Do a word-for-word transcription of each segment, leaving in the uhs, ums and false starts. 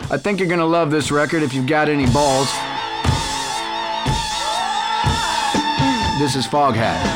I think you're gonna love this record if you've got any balls. This is Foghat.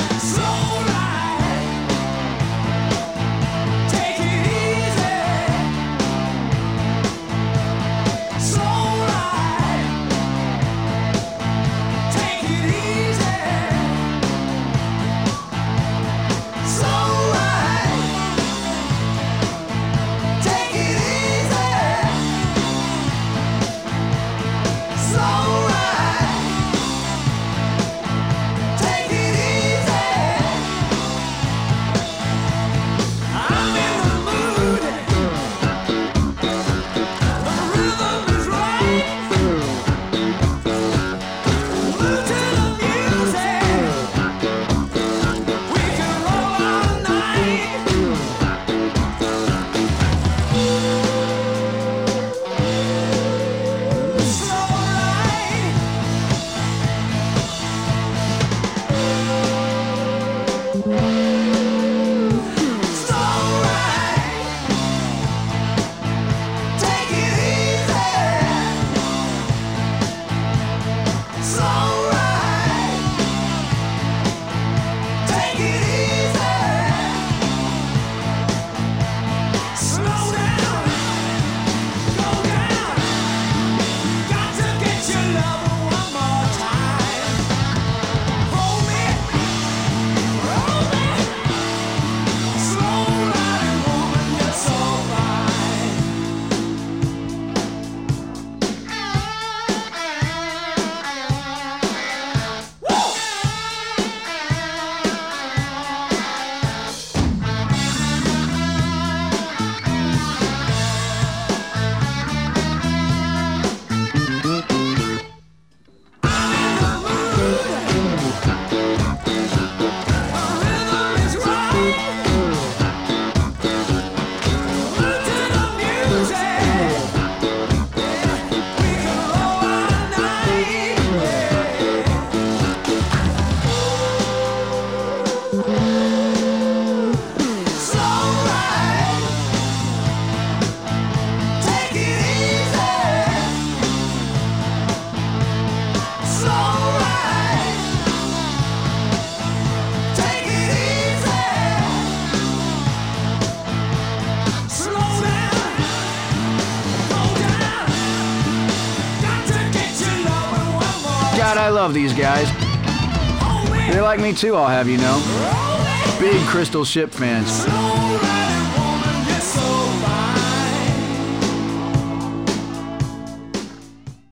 God, I love these guys. They like me too, I'll have you know. Big Crystal Ship fans.